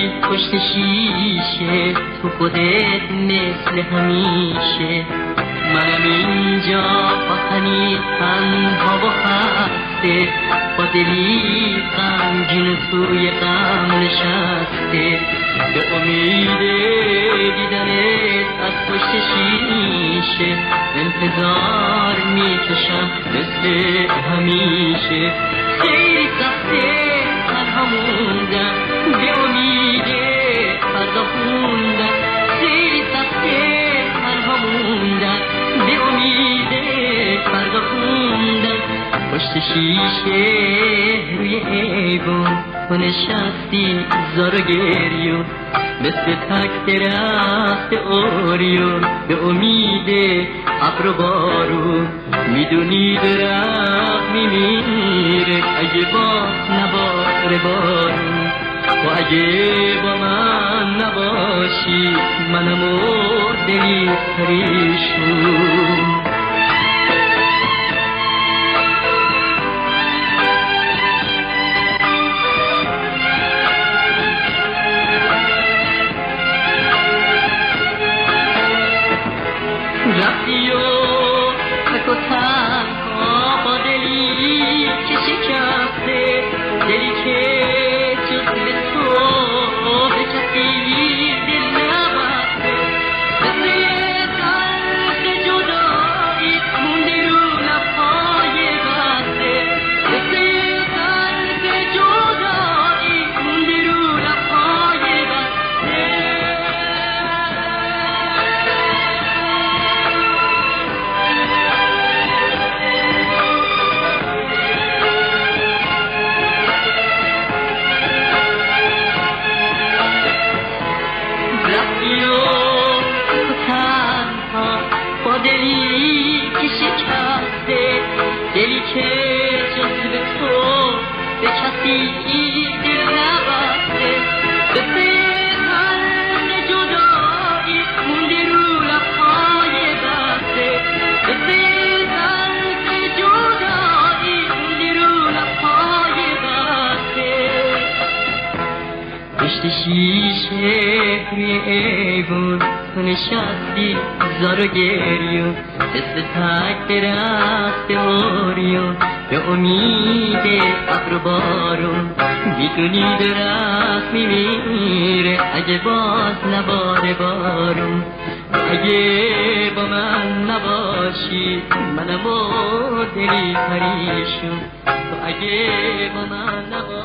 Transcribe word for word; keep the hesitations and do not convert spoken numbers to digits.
پشت شیشه، تو خودت مثل همیشه. منم اینجا پاکنی تنها و خسته، با دلی غمگین توی غم نشسته. به امید دیدنت از پشت شیشه، انتظار میکشم مثل همیشه. خیلی سخته تنها موندم، به امید فردا خوندم. خیلی سخته تنها موندم، به امید فردا خوندم. پشت شیشه روی ایوان تو نشستی زار و گریون، مثل تک درخت اوریون به امید ابر و بارون. میدونی درخت میمیره اگه باز نباره بارون. و اگه با من نباشی منم و دلی پریشون. رفتی و تک و تنها با دلی که شکسته، دلی که جز به تو به کسی دل نبسته. مثل تلخ جدایی مونده رو لبهای بسته. مثل تلخ جدایی مونده رو لبهای بسته. دلی که شکسته، دلی که جز به تو به کسی دل نبسته. به تلخ جدایی مونده رو لبهای بسته. به تلخ جدایی مونده رو لبهای بسته. پشت شیشه روی ایوان تو نشستی زار و گریون، مثل تک درخت اوریون به امید ابر و بارون. میدونی درخت میمیره اگه باز نباره بارون. اگه با من نباشی منم و دلی پریشون. تو اگه با من نباشی